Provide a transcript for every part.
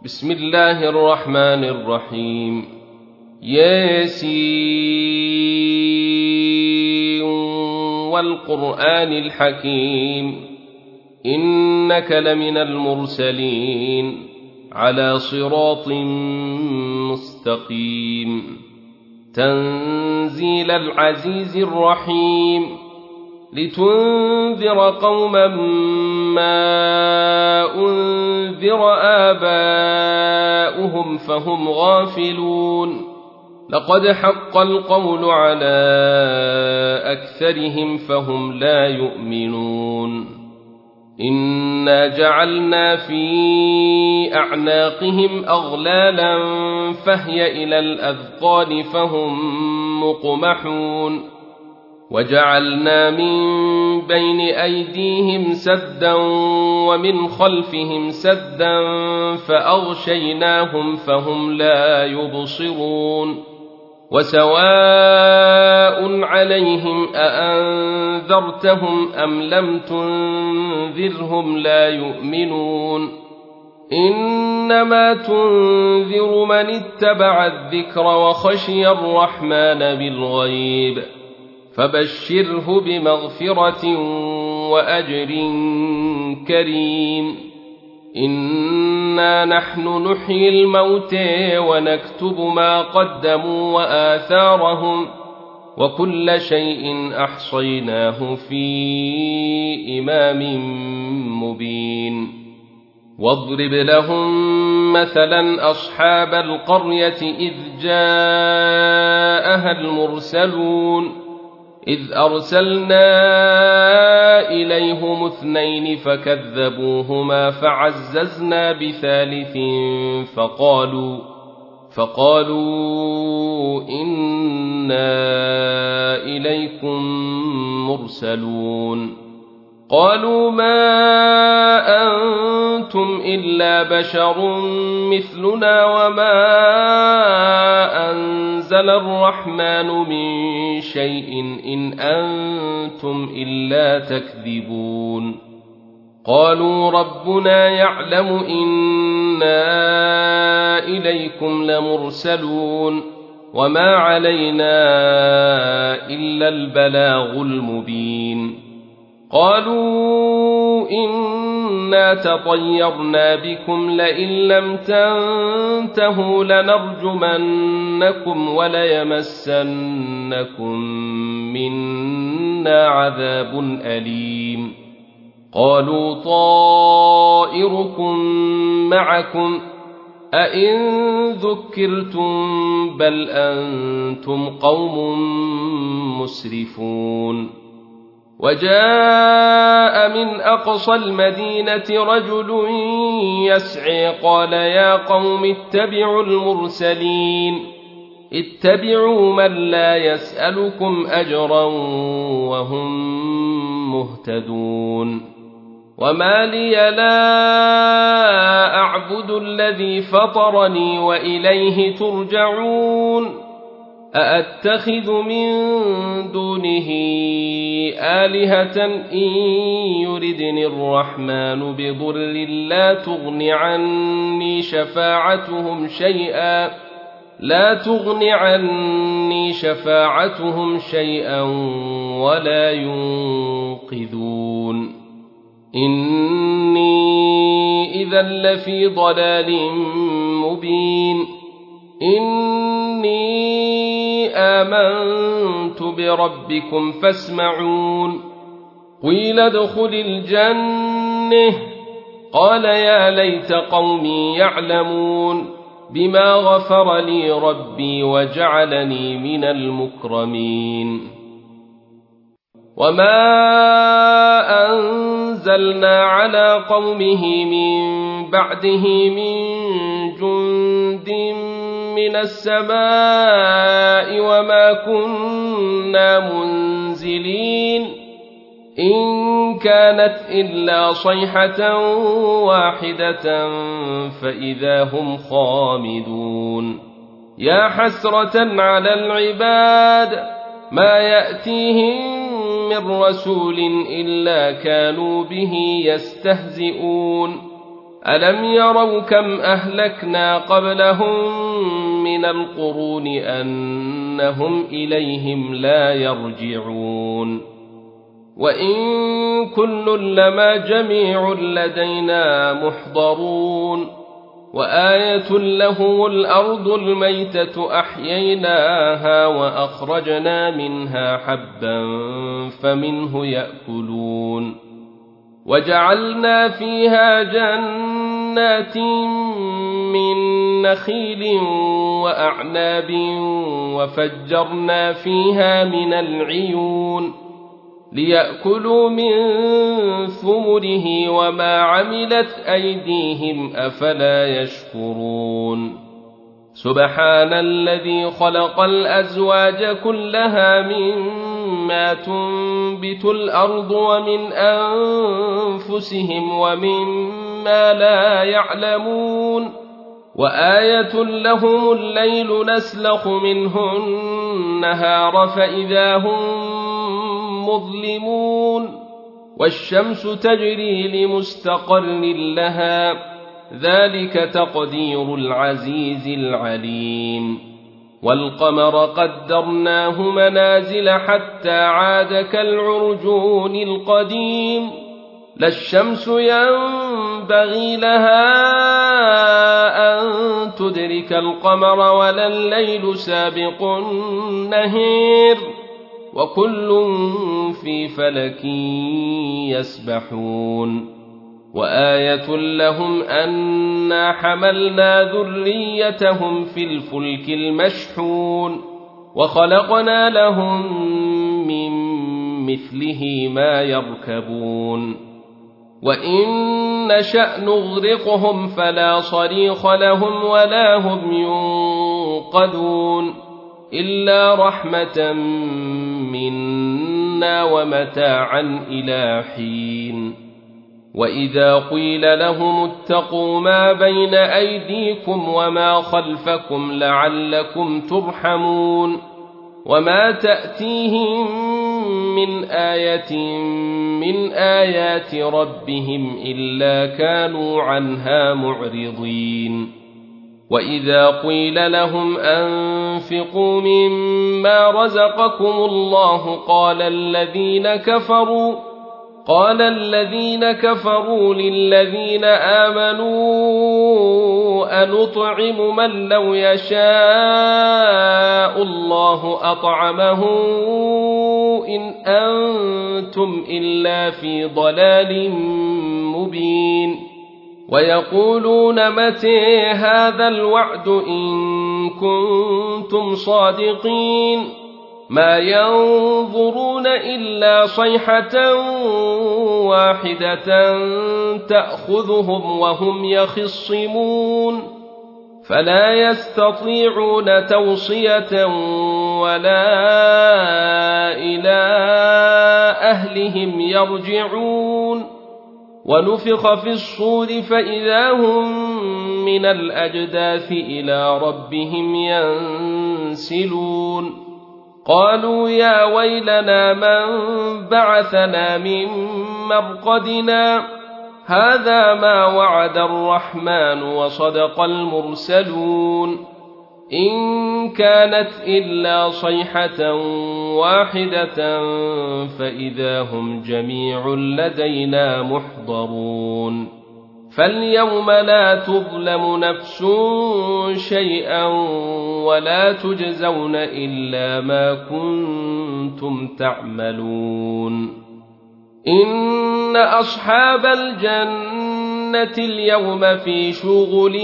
بسم الله الرحمن الرحيم. ياسين والقرآن الحكيم إنك لمن المرسلين على صراط مستقيم. تنزيل العزيز الرحيم لتنذر قوما ما أنذر آباؤهم فهم غافلون. لقد حق القول على أكثرهم فهم لا يؤمنون. إنا جعلنا في أعناقهم أغلالا فهي إلى الأذقان فهم مقمحون. وجعلنا من بين أيديهم سدا ومن خلفهم سدا فأغشيناهم فهم لا يبصرون. وسواء عليهم أأنذرتهم أم لم تنذرهم لا يؤمنون. إنما تنذر من اتبع الذكر وخشي الرحمن بالغيب فبشره بمغفرة وأجر كريم. إنا نحن نحيي الموتى ونكتب ما قدموا وآثارهم وكل شيء أحصيناه في إمام مبين. واضرب لهم مثلا أصحاب القرية إذ جاءها المرسلون إذ أرسلنا إليهم 2 فكذبوهما فعززنا بثالث فقالوا إنا إليكم مرسلون. قالوا ما أنتم إلا بشر مثلنا وما أنزل الرحمن من شيء إن أنتم إلا تكذبون. قالوا ربنا يعلم إنا إليكم لمرسلون وما علينا إلا البلاغ المبين. قالوا إنا تطيرنا بكم لئن لم تنتهوا لنرجمنكم وليمسنكم منا عذاب أليم. قالوا طائركم معكم أئن ذكرتم بل أنتم قوم مسرفون. وجاء من أقصى المدينة رجل يسعي قال يا قوم اتبعوا المرسلين اتبعوا من لا يسألكم أجرا وهم مهتدون. وما لي لا أعبد الذي فطرني وإليه ترجعون. أأتخذ من دونه آلهة إن يردني الرحمن بضر لا تغن عني شفاعتهم شيئا ولا ينقذون. إني إذا لفي ضلال مبين. إني آمنت بربكم فاسمعون. قيل ادخل الجنة قال يا ليت قومي يعلمون بما غفر لي ربي وجعلني من المكرمين. وما أنزلنا على قومه من بعده من جند من السماء وما كنا منزلين. إن كانت إلا صيحة واحدة فإذا هم خامدون. يا حسرة على العباد ما يأتيهم من رسول إلا كانوا به يستهزئون ألم يروا كم أهلكنا قبلهم من القرون أنهم إليهم لا يرجعون وإن كل لما جميع لدينا محضرون وآية لهم الأرض الميتة أحييناها وأخرجنا منها حبا فمنه يأكلون وجعلنا فيها جنات من نخيل وأعناب وفجرنا فيها من العيون ليأكلوا من ثمره وما عملت أيديهم أفلا يشكرون سبحان الذي خلق الأزواج كلها مما تنبت الأرض ومن أنفسهم ومما لا يعلمون وآية لهم الليل نسلخ منه النهار فإذا هم مظلمون والشمس تجري لمستقر لها ذلك تقدير العزيز العليم والقمر قدرناه منازل حتى عاد كالعرجون القديم لا الشمس ينبغي لها أن تدرك القمر ولا الليل سابق النهار وكل في فلك يسبحون وآية لهم أنا حملنا ذريتهم في الفلك المشحون وخلقنا لهم من مثله ما يركبون وإن نشأ نغرقهم فلا صريخ لهم ولا هم ينقذون إلا رحمة منا ومتاعا إلى حين وإذا قيل لهم اتقوا ما بين أيديكم وما خلفكم لعلكم ترحمون وما تأتيهم من آية من آيات ربهم إلا كانوا عنها معرضين وإذا قيل لهم أنفقوا مما رزقكم الله قال الذين كفروا للذين آمنوا أنطعم من لو يشاء الله أطعمه إن أنتم إلا في ضلال مبين ويقولون متى هذا الوعد إن كنتم صادقين ما ينظرون إلا صيحة واحدة تأخذهم وهم يخصمون فلا يستطيعون توصية ولا إلى أهلهم يرجعون ونفخ في الصور فإذا هم من الأجداث إلى ربهم ينسلون قالوا يا ويلنا من بعثنا من مرقدنا هذا ما وعد الرحمن وصدق المرسلون إن كانت إلا صيحة واحدة فإذا هم جميع لدينا محضرون فاليوم لا تظلم نفس شيئا ولا تجزون إلا ما كنتم تعملون إن أصحاب الجنة اليوم في شغل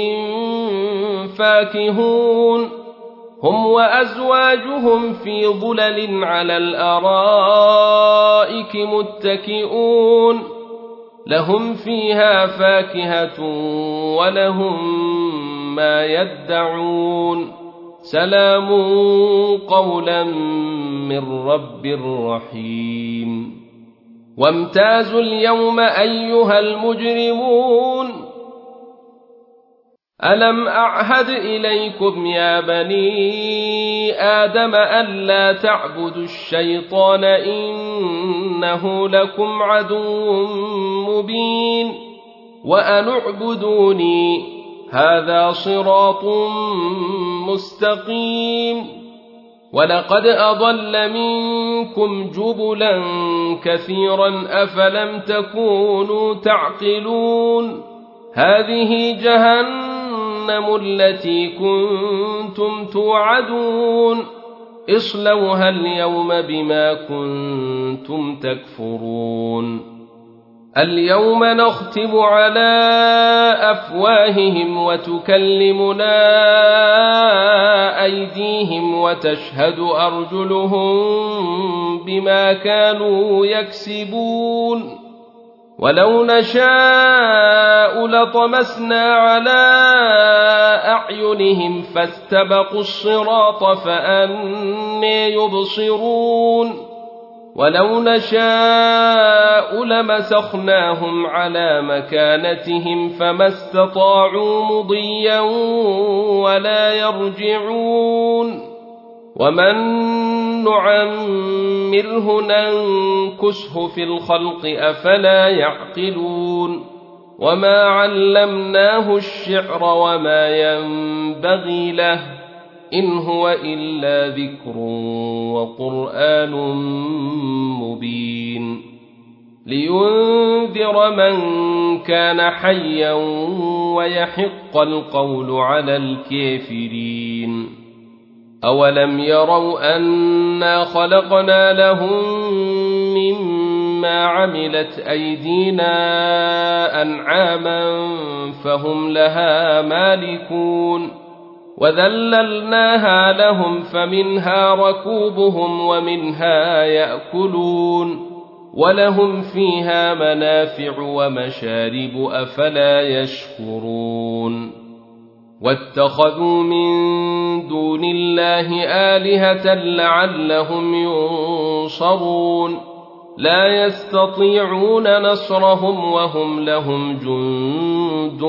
فاكهون هم وأزواجهم في ظلل على الأرائك متكئون لهم فيها فاكهة ولهم ما يدعون سلام قولا من رب رحيم وامتازوا اليوم أيها المجرمون ألم أعهد إليكم يا بني آدم ألا تعبدوا الشيطان إنه لكم عدو مبين وأن اعبدوني هذا صراط مستقيم. ولقد أضل منكم جبلا كثيرا أفلم تكونوا تعقلون. هذه جهنم التي كنتم توعدون اصلوها اليوم بما كنتم تكفرون. اليوم نختم على أفواههم وتكلمنا أيديهم وتشهد أرجلهم بما كانوا يكسبون. ولو نشاء لطمسنا على أعينهم فاستبقوا الصراط فأنى يبصرون. ولو نشاء لمسخناهم على مكانتهم فما استطاعوا مضيا ولا يرجعون. ومن نعمره ننكسه في الخلق أفلا يعقلون. وما علمناه الشعر وما ينبغي له إن هو إلا ذكر وقرآن مبين لينذر من كان حيا ويحق القول على الكافرين. أولم يروا أنا خلقنا لهم مما عملت أيدينا أنعاما فهم لها مالكون وذللناها لهم فمنها ركوبهم ومنها يأكلون ولهم فيها منافع ومشارب أفلا يشكرون. واتخذوا من دون الله آلهة لعلهم ينصرون لا يستطيعون نصرهم وهم لهم جند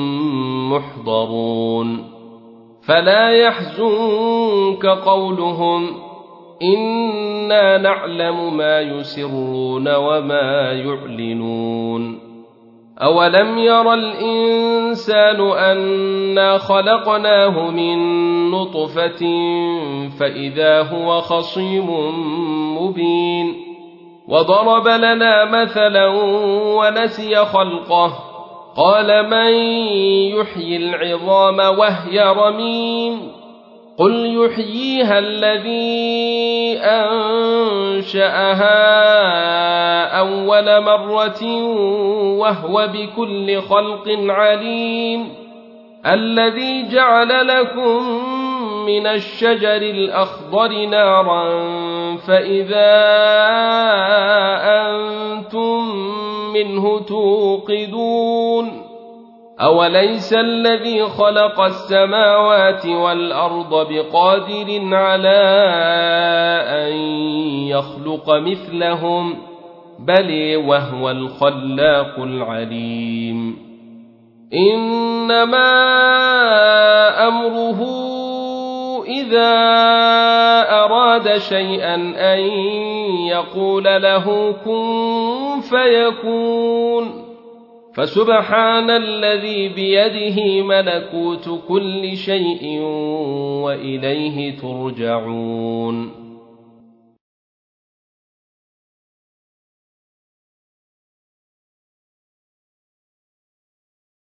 محضرون. فلا يحزنك قولهم إنا نعلم ما يسرون وما يعلنون. أولم ير الإنسان أنا خلقناه من نطفة فإذا هو خصيم مبين. وضرب لنا مثلا ونسي خلقه قال من يحيي العظام وهي رميم قل يحييها الذي أنشأها أول مرة وهو بكل خلق عليم. الذي جعل لكم من الشجر الأخضر نارا فإذا أنتم منه توقدون. أوليس الذي خلق السماوات والأرض بقادر على أن يخلق مثلهم بل وهو الخلاق العليم. إنما أمره إذا أراد شيئا أن يقول له كن فيكون. فسبحان الذي بيده ملكوت كل شيء وإليه ترجعون.